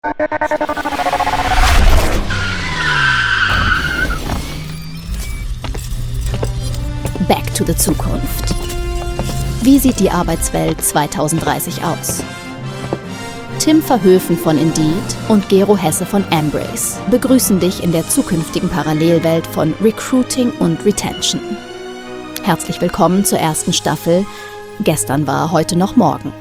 Back to the Zukunft. Wie sieht die Arbeitswelt 2030 aus? Tim Verhöfen von Indeed und Gero Hesse von Embrace begrüßen dich in der zukünftigen Parallelwelt von Recruiting und Retention. Herzlich willkommen zur ersten Staffel Gestern war heute noch morgen.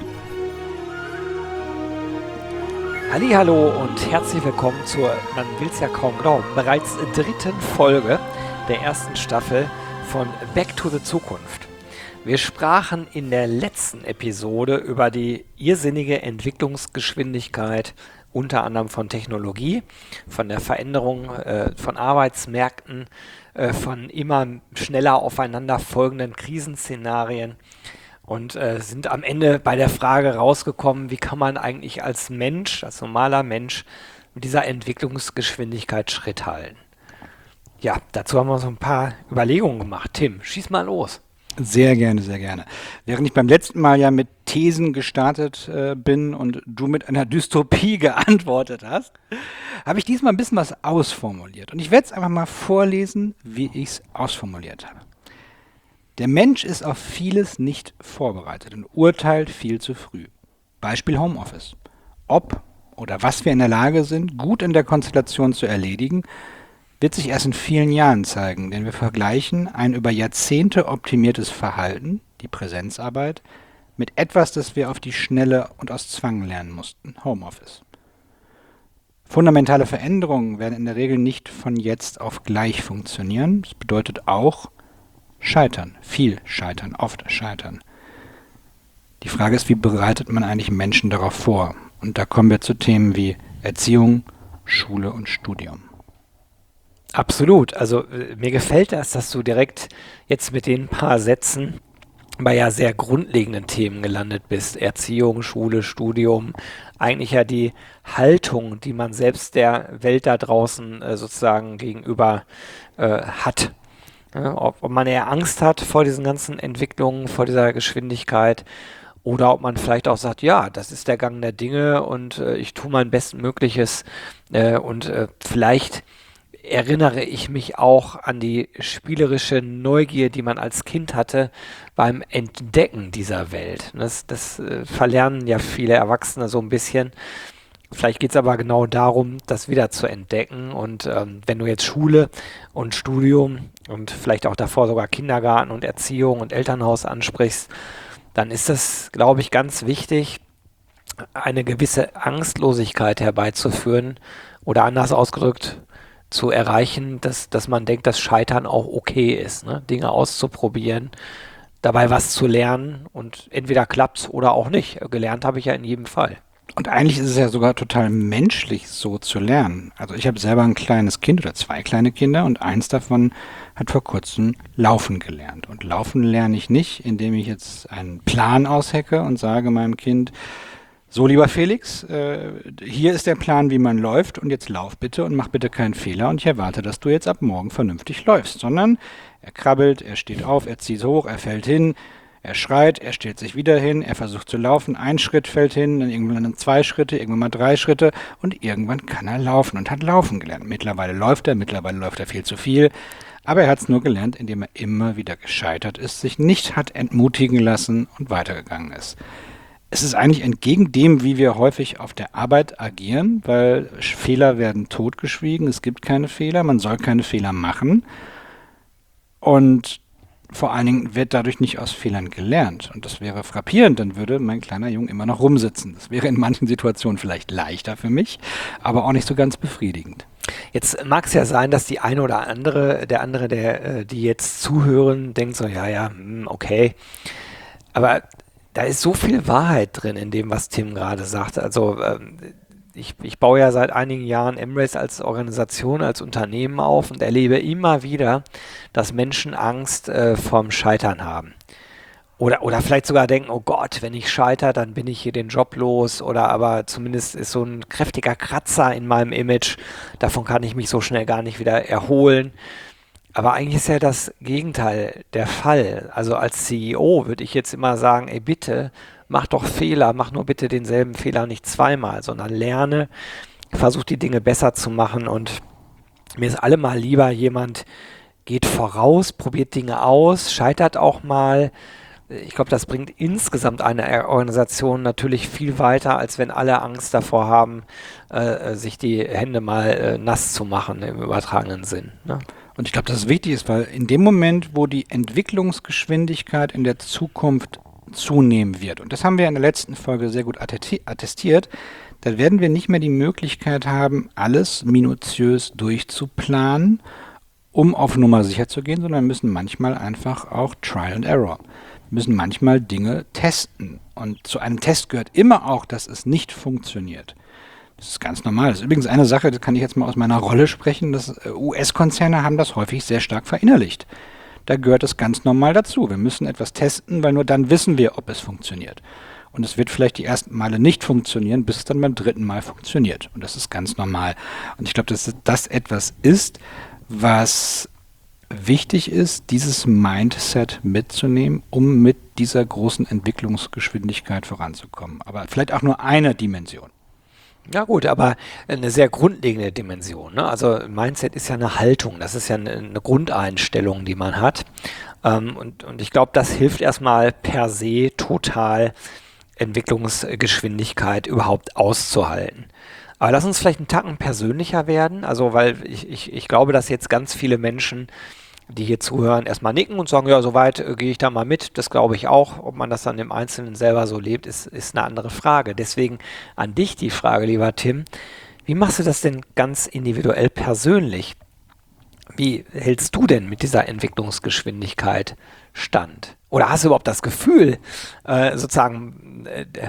Hallihallo und herzlich willkommen zur, man will es ja kaum glauben, bereits dritten Folge der ersten Staffel von Back to the Zukunft. Wir sprachen in der letzten Episode über die irrsinnige Entwicklungsgeschwindigkeit unter anderem von Technologie, von der Veränderung von Arbeitsmärkten, von immer schneller aufeinander folgenden Krisenszenarien und sind am Ende bei der Frage rausgekommen, wie kann man eigentlich als Mensch, als normaler Mensch mit dieser Entwicklungsgeschwindigkeit Schritt halten. Ja, dazu haben wir so ein paar Überlegungen gemacht. Tim, schieß mal los. Sehr gerne, sehr gerne. Während ich beim letzten Mal ja mit Thesen gestartet bin und du mit einer Dystopie geantwortet hast, habe ich diesmal ein bisschen was ausformuliert. Und ich werde es einfach mal vorlesen, wie ich es ausformuliert habe. Der Mensch ist auf vieles nicht vorbereitet und urteilt viel zu früh. Beispiel Homeoffice. Ob oder was wir in der Lage sind, gut in der Konstellation zu erledigen, wird sich erst in vielen Jahren zeigen, denn wir vergleichen ein über Jahrzehnte optimiertes Verhalten, die Präsenzarbeit, mit etwas, das wir auf die Schnelle und aus Zwang lernen mussten, Homeoffice. Fundamentale Veränderungen werden in der Regel nicht von jetzt auf gleich funktionieren. Das bedeutet auch Scheitern, viel Scheitern, oft Scheitern. Die Frage ist, wie bereitet man eigentlich Menschen darauf vor? Und da kommen wir zu Themen wie Erziehung, Schule und Studium. Absolut. Also mir gefällt das, dass du direkt jetzt mit den paar Sätzen bei ja sehr grundlegenden Themen gelandet bist. Erziehung, Schule, Studium. Eigentlich ja die Haltung, die man selbst der Welt da draußen sozusagen gegenüber hat. Ja, ob man eher Angst hat vor diesen ganzen Entwicklungen, vor dieser Geschwindigkeit oder ob man vielleicht auch sagt, ja, das ist der Gang der Dinge und ich tue mein Bestmögliches und vielleicht erinnere ich mich auch an die spielerische Neugier, die man als Kind hatte beim Entdecken dieser Welt. Das verlernen ja viele Erwachsene so ein bisschen. Vielleicht geht es aber genau darum, das wieder zu entdecken. Und wenn du jetzt Schule und Studium und vielleicht auch davor sogar Kindergarten und Erziehung und Elternhaus ansprichst, dann ist das, glaube ich, ganz wichtig, eine gewisse Angstlosigkeit herbeizuführen oder anders ausgedrückt, zu erreichen, dass man denkt, dass Scheitern auch okay ist, ne? Dinge auszuprobieren, dabei was zu lernen und entweder klappt oder auch nicht. Gelernt habe ich ja in jedem Fall. Und eigentlich ist es ja sogar total menschlich, so zu lernen. Also ich habe selber ein kleines Kind oder 2 kleine Kinder und eins davon hat vor kurzem Laufen gelernt. Und Laufen lerne ich nicht, indem ich jetzt einen Plan aushecke und sage meinem Kind, so, lieber Felix, hier ist der Plan, wie man läuft und jetzt lauf bitte und mach bitte keinen Fehler und ich erwarte, dass du jetzt ab morgen vernünftig läufst, sondern er krabbelt, er steht auf, er zieht hoch, er fällt hin, er schreit, er stellt sich wieder hin, er versucht zu laufen, 1 Schritt fällt hin, dann irgendwann 2 Schritte, irgendwann mal 3 Schritte und irgendwann kann er laufen und hat laufen gelernt. Mittlerweile läuft er viel zu viel, aber er hat es nur gelernt, indem er immer wieder gescheitert ist, sich nicht hat entmutigen lassen und weitergegangen ist. Es ist eigentlich entgegen dem, wie wir häufig auf der Arbeit agieren, weil Fehler werden totgeschwiegen, es gibt keine Fehler, man soll keine Fehler machen und vor allen Dingen wird dadurch nicht aus Fehlern gelernt und das wäre frappierend, dann würde mein kleiner Junge immer noch rumsitzen. Das wäre in manchen Situationen vielleicht leichter für mich, aber auch nicht so ganz befriedigend. Jetzt mag es ja sein, dass die eine oder andere, die jetzt zuhören, denkt so, ja, okay, aber da ist so viel Wahrheit drin in dem, was Tim gerade sagt. Also ich baue ja seit einigen Jahren Embrace als Organisation, als Unternehmen auf und erlebe immer wieder, dass Menschen Angst vorm Scheitern haben. Oder vielleicht sogar denken, oh Gott, wenn ich scheitere, dann bin ich hier den Job los. Oder aber zumindest ist so ein kräftiger Kratzer in meinem Image. Davon kann ich mich so schnell gar nicht wieder erholen. Aber eigentlich ist ja das Gegenteil der Fall. Also als CEO würde ich jetzt immer sagen, ey bitte, mach doch Fehler, mach nur bitte denselben Fehler nicht zweimal, sondern lerne versucht die Dinge besser zu machen und mir ist allemal lieber, jemand geht voraus, probiert Dinge aus, scheitert auch mal. Ich glaube, das bringt insgesamt eine Organisation natürlich viel weiter, als wenn alle Angst davor haben, sich die Hände mal nass zu machen im übertragenen Sinn. Ne? Und ich glaube, dass es wichtig ist, weil in dem Moment, wo die Entwicklungsgeschwindigkeit in der Zukunft zunehmen wird, und das haben wir in der letzten Folge sehr gut attestiert, da werden wir nicht mehr die Möglichkeit haben, alles minutiös durchzuplanen, um auf Nummer sicher zu gehen, sondern müssen manchmal einfach auch Trial and Error. Wir müssen manchmal Dinge testen. Und zu einem Test gehört immer auch, dass es nicht funktioniert. Das ist ganz normal. Das ist übrigens eine Sache, das kann ich jetzt mal aus meiner Rolle sprechen, dass US-Konzerne haben das häufig sehr stark verinnerlicht. Da gehört es ganz normal dazu. Wir müssen etwas testen, weil nur dann wissen wir, ob es funktioniert. Und es wird vielleicht die ersten Male nicht funktionieren, bis es dann beim dritten Mal funktioniert. Und das ist ganz normal. Und ich glaube, dass das etwas ist, was wichtig ist, dieses Mindset mitzunehmen, um mit dieser großen Entwicklungsgeschwindigkeit voranzukommen. Aber vielleicht auch nur eine Dimension. Ja gut, aber eine sehr grundlegende Dimension. Ne? Also Mindset ist ja eine Haltung, das ist ja eine Grundeinstellung, die man hat. Und ich glaube, das hilft erstmal per se total, Entwicklungsgeschwindigkeit überhaupt auszuhalten. Aber lass uns vielleicht einen Tacken persönlicher werden, also weil ich glaube, dass jetzt ganz viele Menschen, die hier zuhören, erstmal nicken und sagen, ja, soweit gehe ich da mal mit, das glaube ich auch. Ob man das dann im Einzelnen selber so lebt, ist eine andere Frage. Deswegen an dich die Frage, lieber Tim, wie machst du das denn ganz individuell persönlich? Wie hältst du denn mit dieser Entwicklungsgeschwindigkeit stand? Oder hast du überhaupt das Gefühl, sozusagen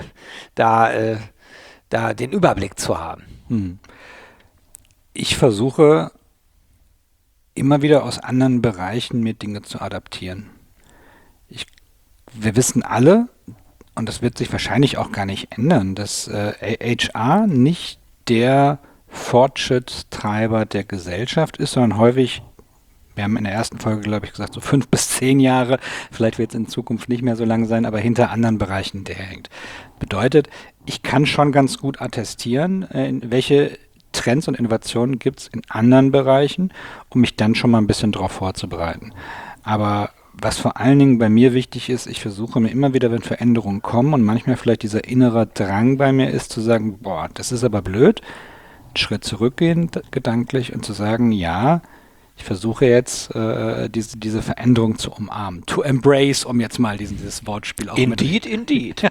da den Überblick zu haben? Ich versuche immer wieder aus anderen Bereichen mir Dinge zu adaptieren. Wir wissen alle, und das wird sich wahrscheinlich auch gar nicht ändern, dass HR nicht der Fortschrittstreiber der Gesellschaft ist, sondern häufig, wir haben in der ersten Folge, glaube ich, gesagt, so 5 bis 10 Jahre, vielleicht wird es in Zukunft nicht mehr so lang sein, aber hinter anderen Bereichen der hängt. Bedeutet, ich kann schon ganz gut attestieren, in welche Trends und Innovationen gibt es in anderen Bereichen, um mich dann schon mal ein bisschen darauf vorzubereiten. Aber was vor allen Dingen bei mir wichtig ist, ich versuche mir immer wieder, wenn Veränderungen kommen und manchmal vielleicht dieser innere Drang bei mir ist, zu sagen, boah, das ist aber blöd, einen Schritt zurückgehen gedanklich und zu sagen, ja, ich versuche jetzt, diese Veränderung zu umarmen. To embrace, um jetzt mal dieses Wortspiel auch Indeed.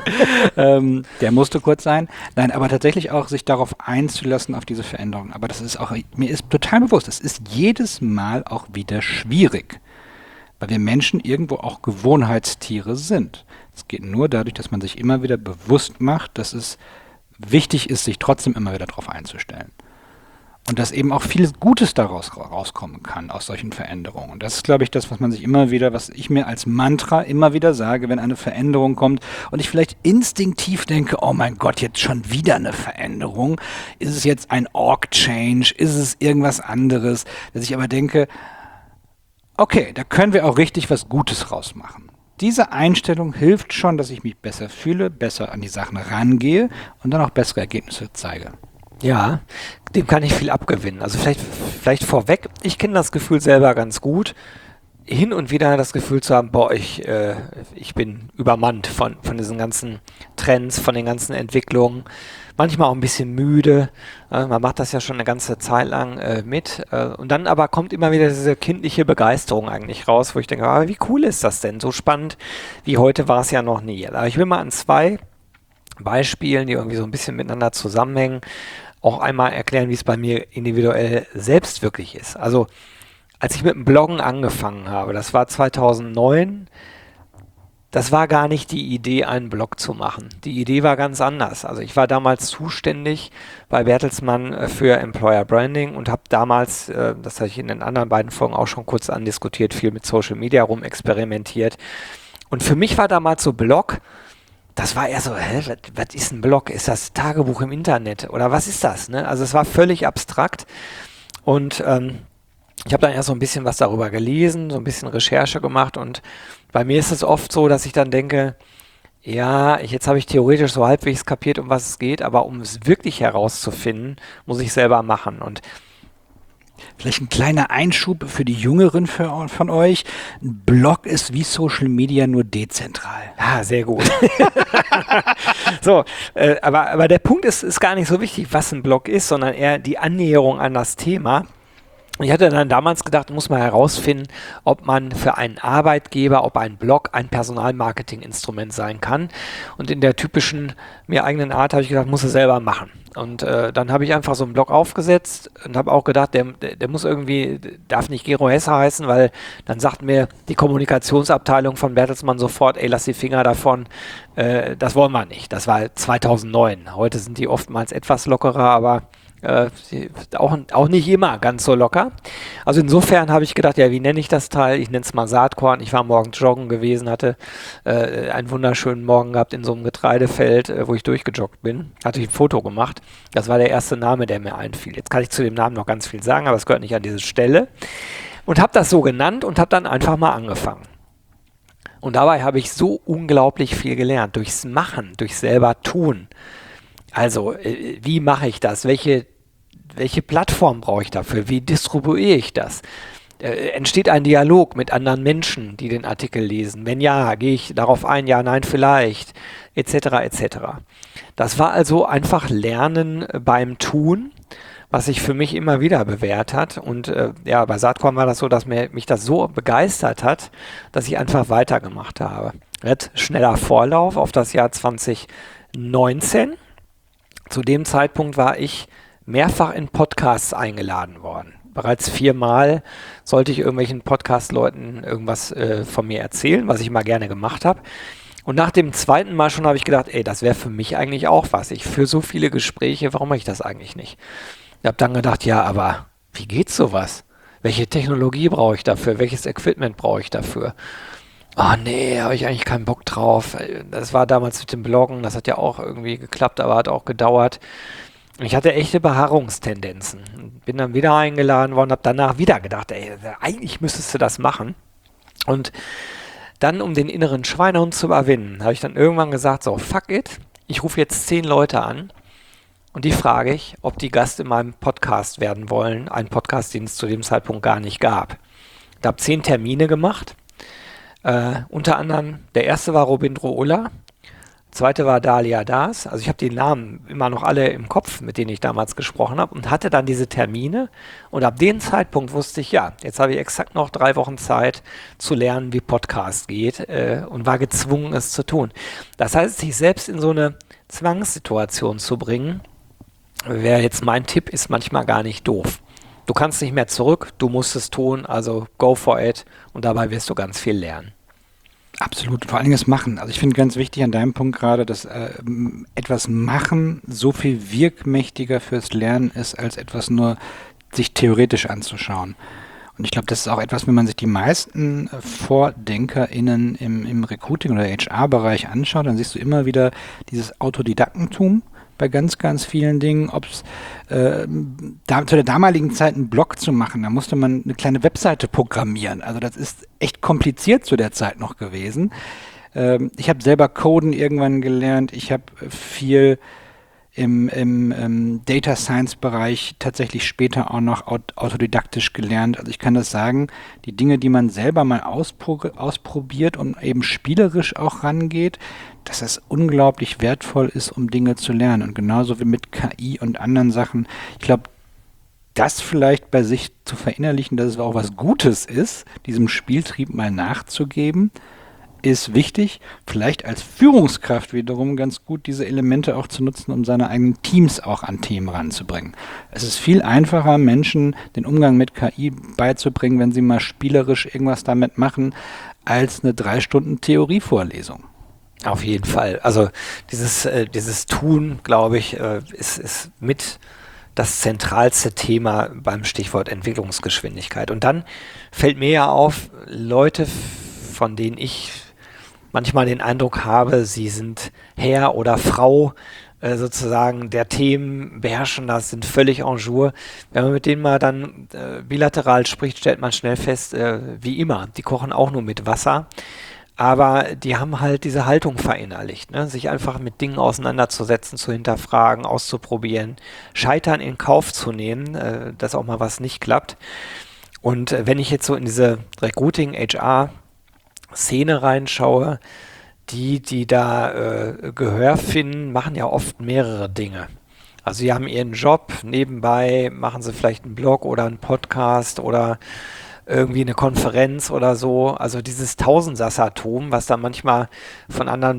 Der musste kurz sein. Nein, aber tatsächlich auch sich darauf einzulassen, auf diese Veränderung. Aber das ist auch, mir ist total bewusst, es ist jedes Mal auch wieder schwierig. Weil wir Menschen irgendwo auch Gewohnheitstiere sind. Es geht nur dadurch, dass man sich immer wieder bewusst macht, dass es wichtig ist, sich trotzdem immer wieder darauf einzustellen. Und dass eben auch viel Gutes daraus rauskommen kann, aus solchen Veränderungen. Und das ist, glaube ich, das, was ich mir als Mantra immer wieder sage, wenn eine Veränderung kommt und ich vielleicht instinktiv denke, oh mein Gott, jetzt schon wieder eine Veränderung. Ist es jetzt ein Org-Change? Ist es irgendwas anderes? Dass ich aber denke, okay, da können wir auch richtig was Gutes rausmachen. Diese Einstellung hilft schon, dass ich mich besser fühle, besser an die Sachen rangehe und dann auch bessere Ergebnisse zeige. Ja, dem kann ich viel abgewinnen. Also vielleicht vorweg, ich kenne das Gefühl selber ganz gut, hin und wieder das Gefühl zu haben, boah, ich bin übermannt von diesen ganzen Trends, von den ganzen Entwicklungen, manchmal auch ein bisschen müde, man macht das ja schon eine ganze Zeit lang mit und dann aber kommt immer wieder diese kindliche Begeisterung eigentlich raus, wo ich denke, aber wie cool ist das denn, so spannend wie heute war es ja noch nie. Aber ich will mal an 2 Beispielen, die irgendwie so ein bisschen miteinander zusammenhängen, auch einmal erklären, wie es bei mir individuell selbst wirklich ist. Also, als ich mit dem Bloggen angefangen habe, das war 2009, das war gar nicht die Idee, einen Blog zu machen. Die Idee war ganz anders. Also ich war damals zuständig bei Bertelsmann für Employer Branding und habe damals, das habe ich in den anderen beiden Folgen auch schon kurz andiskutiert, viel mit Social Media rumexperimentiert. Und für mich war damals so Blog, das war eher so, was ist ein Blog? Ist das Tagebuch im Internet? Oder was ist das? Ne? Also es war völlig abstrakt. Und ich habe dann erst so ein bisschen was darüber gelesen, so ein bisschen Recherche gemacht. Und bei mir ist es oft so, dass ich dann denke, Ja, jetzt habe ich theoretisch so halbwegs kapiert, um was es geht, aber um es wirklich herauszufinden, muss ich selber machen. Und Vielleicht ein kleiner Einschub für die Jüngeren von euch. Ein Blog ist wie Social Media nur dezentral. ja, sehr gut. So, aber der Punkt ist gar nicht so wichtig, was ein Blog ist, sondern eher die Annäherung an das Thema. Ich hatte dann damals gedacht, muss man herausfinden, ob man für einen Arbeitgeber, ob ein Blog ein Personalmarketing-Instrument sein kann. Und in der typischen mir eigenen Art habe ich gedacht, muss es selber machen. Und dann habe ich einfach so einen Blog aufgesetzt und habe auch gedacht, der muss irgendwie, darf nicht Gero Hesse heißen, weil dann sagt mir die Kommunikationsabteilung von Bertelsmann sofort, ey, lass die Finger davon, das wollen wir nicht. Das war 2009. Heute sind die oftmals etwas lockerer, aber auch nicht immer ganz so locker. Also insofern habe ich gedacht, ja, wie nenne ich das Teil? Ich nenne es mal Saatkorn. Ich war morgens joggen gewesen, hatte einen wunderschönen Morgen gehabt in so einem Getreidefeld, wo ich durchgejoggt bin. Hatte ich ein Foto gemacht. Das war der erste Name, der mir einfiel. Jetzt kann ich zu dem Namen noch ganz viel sagen, aber es gehört nicht an diese Stelle. Und habe das so genannt und habe dann einfach mal angefangen. Und dabei habe ich so unglaublich viel gelernt. Durchs Machen, durch selber tun. Also, wie mache ich das? Welche Plattform brauche ich dafür? Wie distribuiere ich das? Entsteht ein Dialog mit anderen Menschen, die den Artikel lesen? Wenn ja, gehe ich darauf ein? Ja, nein, vielleicht, etc., etc. Das war also einfach Lernen beim Tun, was sich für mich immer wieder bewährt hat. Und ja, bei Saatkorn war das so, dass mich das so begeistert hat, dass ich einfach weitergemacht habe. Jetzt schneller Vorlauf auf das Jahr 2019. Zu dem Zeitpunkt war ich mehrfach in Podcasts eingeladen worden. Bereits 4-mal sollte ich irgendwelchen Podcast-Leuten irgendwas von mir erzählen, was ich mal gerne gemacht habe. Und nach dem zweiten Mal schon habe ich gedacht, ey, das wäre für mich eigentlich auch was. Ich führe so viele Gespräche, warum mache ich das eigentlich nicht? Ich habe dann gedacht, ja, aber wie geht sowas? Welche Technologie brauche ich dafür? Welches Equipment brauche ich dafür? Oh nee, habe ich eigentlich keinen Bock drauf. Das war damals mit dem Bloggen, das hat ja auch irgendwie geklappt, aber hat auch gedauert. Ich hatte echte Beharrungstendenzen. Bin dann wieder eingeladen worden, habe danach wieder gedacht, ey, eigentlich müsstest du das machen. Und dann, um den inneren Schweinehund zu überwinden, habe ich dann irgendwann gesagt, so, fuck it, ich rufe jetzt 10 Leute an und die frage ich, ob die Gast in meinem Podcast werden wollen. Einen Podcast, den es zu dem Zeitpunkt gar nicht gab. Ich habe 10 Termine gemacht. Unter anderem, der erste war Robindro Ulla, zweite war Dalia Das. Also ich habe die Namen immer noch alle im Kopf, mit denen ich damals gesprochen habe und hatte dann diese Termine. Und ab dem Zeitpunkt wusste ich, ja, jetzt habe ich exakt noch 3 Wochen Zeit zu lernen, wie Podcast geht und war gezwungen, es zu tun. Das heißt, sich selbst in so eine Zwangssituation zu bringen, wäre jetzt mein Tipp, ist manchmal gar nicht doof. Du kannst nicht mehr zurück, du musst es tun, also go for it und dabei wirst du ganz viel lernen. Absolut, vor allen Dingen das Machen. Also ich finde ganz wichtig an deinem Punkt gerade, dass etwas machen so viel wirkmächtiger fürs Lernen ist, als etwas nur sich theoretisch anzuschauen. Und ich glaube, das ist auch etwas, wenn man sich die meisten VordenkerInnen im Recruiting- oder HR-Bereich anschaut, dann siehst du immer wieder dieses Autodidaktentum bei ganz, ganz vielen Dingen, ob es zu der damaligen Zeit einen Blog zu machen, da musste man eine kleine Webseite programmieren. Also das ist echt kompliziert zu der Zeit noch gewesen. Ich habe selber Coden irgendwann gelernt, ich habe viel im Data Science Bereich tatsächlich später auch noch autodidaktisch gelernt. Also ich kann das sagen, die Dinge, die man selber mal ausprobiert und eben spielerisch auch rangeht, dass es unglaublich wertvoll ist, um Dinge zu lernen. Und genauso wie mit KI und anderen Sachen. Ich glaube, das vielleicht bei sich zu verinnerlichen, dass es auch was Gutes ist, diesem Spieltrieb mal nachzugeben, ist wichtig. Vielleicht als Führungskraft wiederum ganz gut, diese Elemente auch zu nutzen, um seine eigenen Teams auch an Themen ranzubringen. Es ist viel einfacher, Menschen den Umgang mit KI beizubringen, wenn sie mal spielerisch irgendwas damit machen, als eine 3 Stunden Theorievorlesung. Auf jeden Fall. Also dieses Tun, glaube ich, ist mit das zentralste Thema beim Stichwort Entwicklungsgeschwindigkeit. Und dann fällt mir ja auf, Leute, von denen ich manchmal den Eindruck habe, sie sind Herr oder Frau sozusagen der Themen, beherrschen das, sind völlig en jour. Wenn man mit denen mal dann bilateral spricht, stellt man schnell fest, wie immer, die kochen auch nur mit Wasser. aber die haben halt diese Haltung verinnerlicht, ne? Sich einfach mit Dingen auseinanderzusetzen, zu hinterfragen, auszuprobieren, Scheitern in Kauf zu nehmen, dass auch mal was nicht klappt. Und wenn ich jetzt so in diese Recruiting-HR-Szene reinschaue, die da Gehör finden, machen ja oft mehrere Dinge. Also sie haben ihren Job, nebenbei machen sie vielleicht einen Blog oder einen Podcast oder irgendwie eine Konferenz oder so. Also dieses Tausendsassertum, was da manchmal von anderen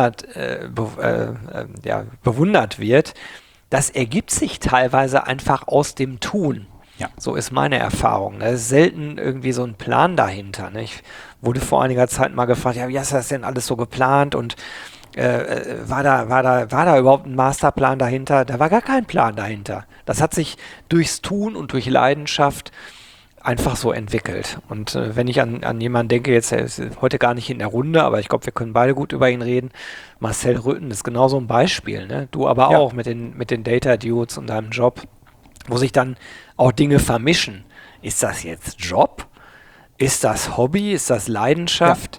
bewundert wird, das ergibt sich teilweise einfach aus dem Tun. Ja. So ist meine Erfahrung. Da ist selten irgendwie so ein Plan dahinter. Ne? Ich wurde vor einiger Zeit mal gefragt, ja, wie hast du das denn alles so geplant und war da überhaupt ein Masterplan dahinter? Da war gar kein Plan dahinter. Das hat sich durchs Tun und durch Leidenschaft einfach so entwickelt. Und wenn ich an jemanden denke, jetzt er ist heute gar nicht in der Runde, aber ich glaube, wir können beide gut über ihn reden. Marcel Rütten ist genau so ein Beispiel. Ne? Du aber Ja. auch mit den Data Dudes und deinem Job, wo sich dann auch Dinge vermischen. Ist das jetzt Job? Ist das Hobby? Ist das Leidenschaft?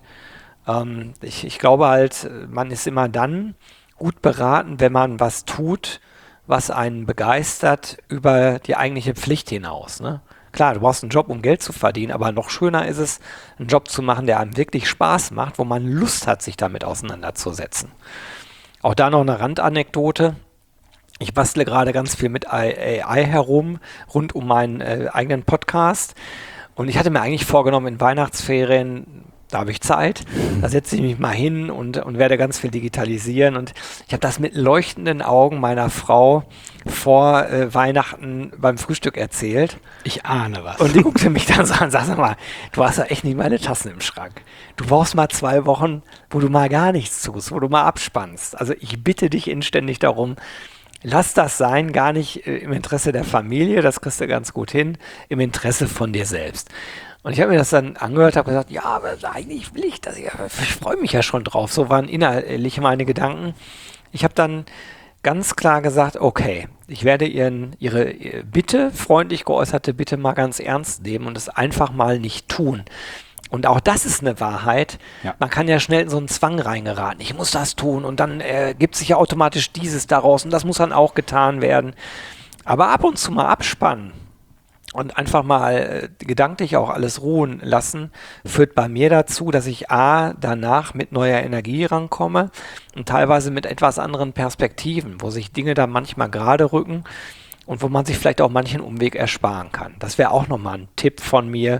Ich glaube halt, man ist immer dann gut beraten, wenn man was tut, was einen begeistert über die eigentliche Pflicht hinaus. Ne? Klar, du brauchst einen Job, um Geld zu verdienen, aber noch schöner ist es, einen Job zu machen, der einem wirklich Spaß macht, wo man Lust hat, sich damit auseinanderzusetzen. Auch da noch eine Randanekdote. Ich bastle gerade ganz viel mit AI herum, rund um meinen eigenen Podcast. Und ich hatte mir eigentlich vorgenommen, in Weihnachtsferien, da habe ich Zeit, da setze ich mich mal hin und werde ganz viel digitalisieren. Und ich habe das mit leuchtenden Augen meiner Frau vor Weihnachten beim Frühstück erzählt. Ich ahne was. Und die guckte mich dann so an und sagte, sag mal, du hast ja echt nicht meine Tassen im Schrank. Du brauchst mal 2 Wochen, wo du mal gar nichts tust, wo du mal abspannst. Also ich bitte dich inständig darum, lass das sein, gar nicht im Interesse der Familie, das kriegst du ganz gut hin, im Interesse von dir selbst. Und ich habe mir das dann angehört, habe gesagt, ja, aber eigentlich will ich das, ich freue mich ja schon drauf. So waren innerlich meine Gedanken. Ich habe dann ganz klar gesagt, okay, ich werde ihre Bitte, freundlich geäußerte Bitte mal ganz ernst nehmen und es einfach mal nicht tun. Und auch das ist eine Wahrheit. Ja. Man kann ja schnell in so einen Zwang reingeraten. Ich muss das tun und dann gibt sich ja automatisch dieses daraus und das muss dann auch getan werden. Aber ab und zu mal abspannen und einfach mal gedanklich auch alles ruhen lassen, führt bei mir dazu, dass ich danach mit neuer Energie rankomme und teilweise mit etwas anderen Perspektiven, wo sich Dinge da manchmal gerade rücken und wo man sich vielleicht auch manchen Umweg ersparen kann. Das wäre auch nochmal ein Tipp von mir,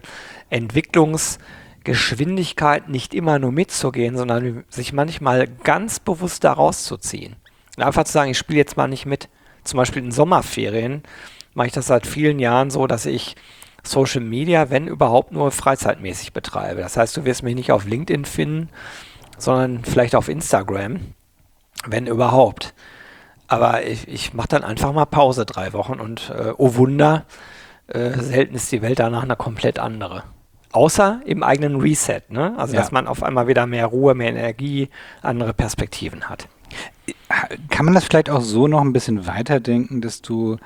Entwicklungsgeschwindigkeit nicht immer nur mitzugehen, sondern sich manchmal ganz bewusst da rauszuziehen. Und einfach zu sagen, ich spiele jetzt mal nicht mit. Zum Beispiel in Sommerferien mache ich das seit vielen Jahren so, dass ich Social Media, wenn überhaupt, nur freizeitmäßig betreibe. Das heißt, du wirst mich nicht auf LinkedIn finden, sondern vielleicht auf Instagram, wenn überhaupt. Aber ich mache dann einfach mal Pause 3 Wochen und oh Wunder, selten ist die Welt danach eine komplett andere. Außer im eigenen Reset, ne? Also Ja. dass man auf einmal wieder mehr Ruhe, mehr Energie, andere Perspektiven hat. Kann man das vielleicht auch so noch ein bisschen weiterdenken, dass du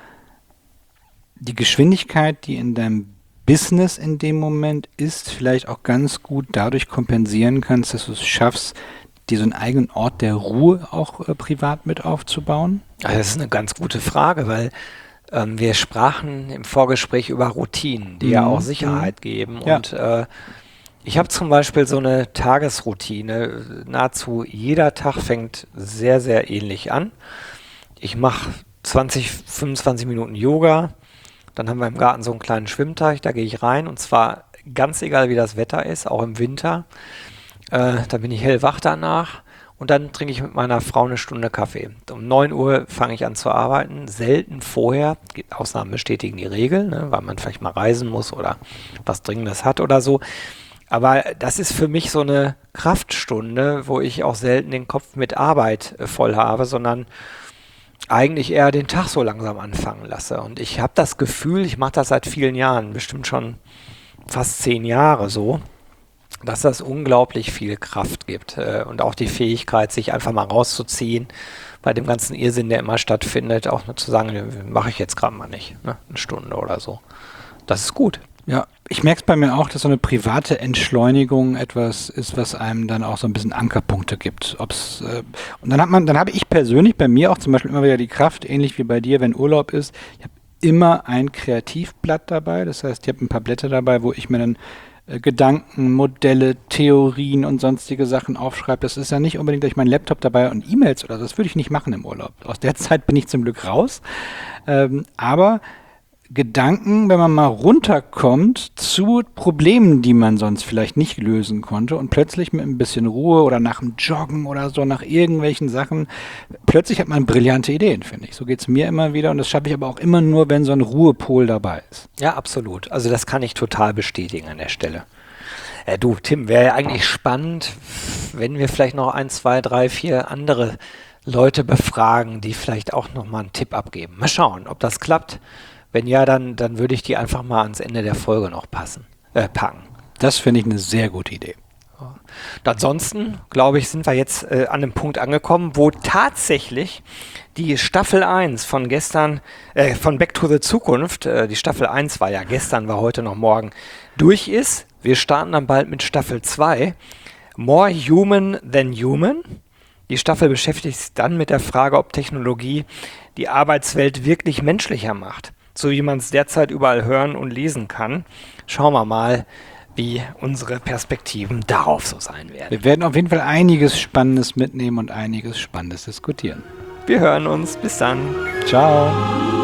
die Geschwindigkeit, die in deinem Business in dem Moment ist, vielleicht auch ganz gut dadurch kompensieren kannst, dass du es schaffst, dir so einen eigenen Ort der Ruhe auch privat mit aufzubauen? Also das ist eine ganz gute Frage, weil wir sprachen im Vorgespräch über Routinen, die ja auch Sicherheit geben. Ja. Und ich habe zum Beispiel so eine Tagesroutine. Nahezu jeder Tag fängt sehr, sehr ähnlich an. Ich mache 20, 25 Minuten Yoga. Dann haben wir im Garten so einen kleinen Schwimmteich, da gehe ich rein. Und zwar ganz egal, wie das Wetter ist, auch im Winter. Da bin ich hellwach danach. Und dann trinke ich mit meiner Frau eine Stunde Kaffee. Um 9 Uhr fange ich an zu arbeiten, selten vorher. Ausnahmen bestätigen die Regel, ne, weil man vielleicht mal reisen muss oder was Dringendes hat oder so. Aber das ist für mich so eine Kraftstunde, wo ich auch selten den Kopf mit Arbeit voll habe, sondern eigentlich eher den Tag so langsam anfangen lasse. Und ich habe das Gefühl, ich mache das seit vielen Jahren, bestimmt schon fast 10 Jahre so, dass das unglaublich viel Kraft gibt und auch die Fähigkeit, sich einfach mal rauszuziehen, bei dem ganzen Irrsinn, der immer stattfindet, auch nur zu sagen, mache ich jetzt gerade mal nicht, ne? Eine Stunde oder so. Das ist gut. Ja, ich merke es bei mir auch, dass so eine private Entschleunigung etwas ist, was einem dann auch so ein bisschen Ankerpunkte gibt. Und dann habe ich persönlich bei mir auch zum Beispiel immer wieder die Kraft, ähnlich wie bei dir, wenn Urlaub ist. Ich habe immer ein Kreativblatt dabei. Das heißt, ich habe ein paar Blätter dabei, wo ich mir dann Gedanken, Modelle, Theorien und sonstige Sachen aufschreibe. Das ist ja nicht unbedingt, dass ich meinen Laptop dabei und E-Mails oder so. Das würde ich nicht machen im Urlaub. Aus der Zeit bin ich zum Glück raus. Aber Gedanken, wenn man mal runterkommt zu Problemen, die man sonst vielleicht nicht lösen konnte und plötzlich mit ein bisschen Ruhe oder nach dem Joggen oder so, nach irgendwelchen Sachen, plötzlich hat man brillante Ideen, finde ich. So geht es mir immer wieder und das schaffe ich aber auch immer nur, wenn so ein Ruhepol dabei ist. Ja, absolut. Also das kann ich total bestätigen an der Stelle. Du, Tim, wäre ja eigentlich spannend, wenn wir vielleicht noch 1, 2, 3, 4 andere Leute befragen, die vielleicht auch nochmal einen Tipp abgeben. Mal schauen, ob das klappt. Wenn ja, dann würde ich die einfach mal ans Ende der Folge noch packen. Das finde ich eine sehr gute Idee. Und ansonsten, glaube ich, sind wir jetzt an einem Punkt angekommen, wo tatsächlich die Staffel 1 von gestern, von Back to the Zukunft, die Staffel 1 war ja gestern, war heute noch morgen, durch ist. Wir starten dann bald mit Staffel 2, More Human Than Human. Die Staffel beschäftigt sich dann mit der Frage, ob Technologie die Arbeitswelt wirklich menschlicher macht. So wie man es derzeit überall hören und lesen kann. Schauen wir mal, wie unsere Perspektiven darauf so sein werden. Wir werden auf jeden Fall einiges Spannendes mitnehmen und einiges Spannendes diskutieren. Wir hören uns. Bis dann. Ciao.